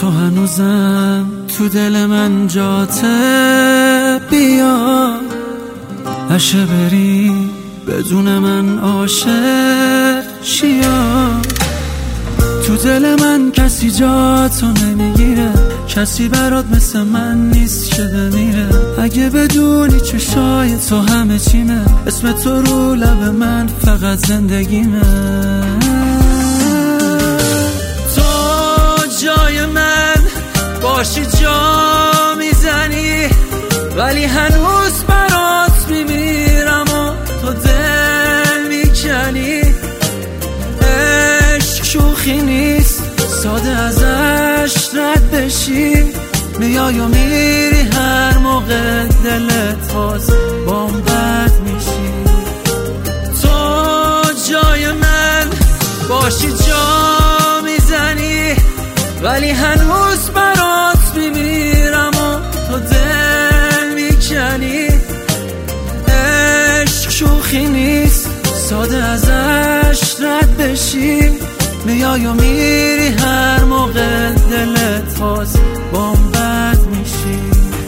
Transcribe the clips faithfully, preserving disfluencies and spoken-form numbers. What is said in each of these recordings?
تو هنوزم تو دل من جاته، بیا نشه بری بدون من عاشق شیا. تو دل من کسی جاتو نمیگیره، کسی برات مثل من نیست که بمیره. اگه بدونی چشای تو همه چیمه، اسم تو رو لب من فقط زندگیمه. تو جای من باشی جا میزنی، ولی هنوز برات میمیرم و تو دل میکنی. عشق شوخی نیست، ساده ازش رد بشی. میای و میری هر موقع دلت باز بام بد میشی. تو جای من باشی جا میزنی، ولی هنوز برات میمیرم و تو دل میکنی. عشق شوخی نیست، ساده ازش رد بشی. میای و میری هر موقع دلت باز بام بد میشی.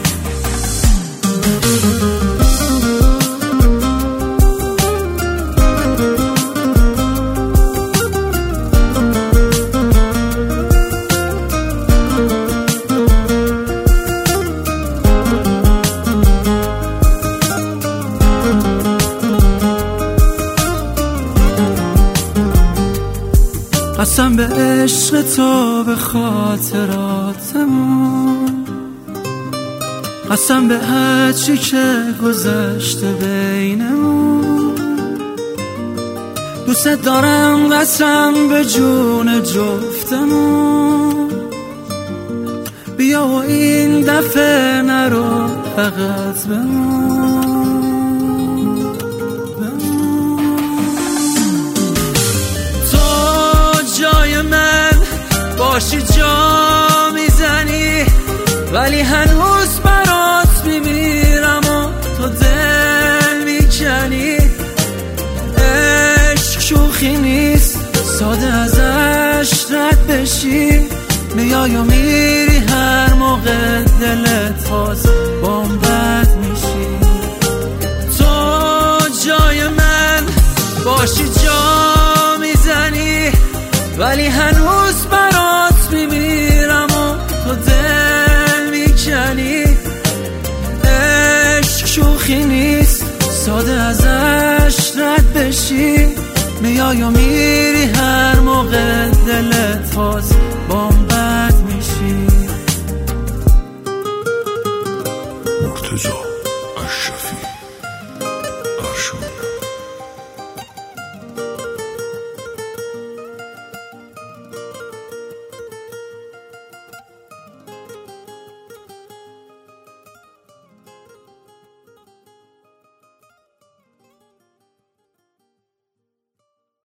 قسم به عشق تو، به خاطراتمون، قسم به هر چی که گذشته بینمون. دوست دارم قسم به جون جفتمون. بیا و این دفعه نرو فقط بمون. باشی جا میزنی، ولی هنوز برات میمیرم و تو دل میکنی. عشق شوخی نیست، ساده ازش رد بشی. میای و میری هر موقع دلت باز بام بد میشی. تو جای من باشی جا میزنی، ولی هنوز برات میمیرم و تو دل میکنی. عشق شوخی نیست، ساده ازش رد بشی. میای و میری هر موقع دلت باز بام